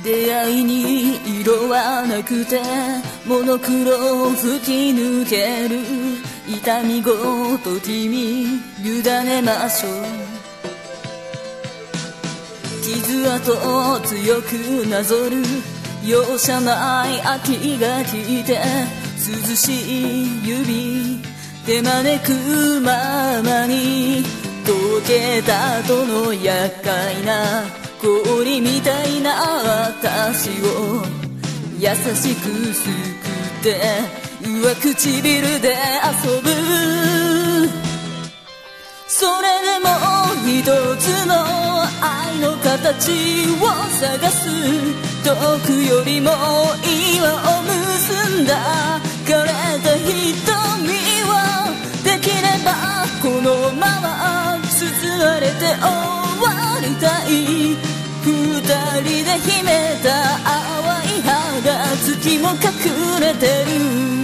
出会いに色はなくてモノクロ吹き抜ける痛みごと君委ねましょう。傷跡強くなぞる容赦ない秋が来て涼しい指で招くままに溶けた後の厄介な氷みたいな私を優しくすくって上唇で遊ぶ。それでも一つの愛の形を探す。遠くよりも岩を結んだ枯れた瞳をできればこのまま包まれて終わりたい。二人で秘めた淡い葉が月も隠れてる。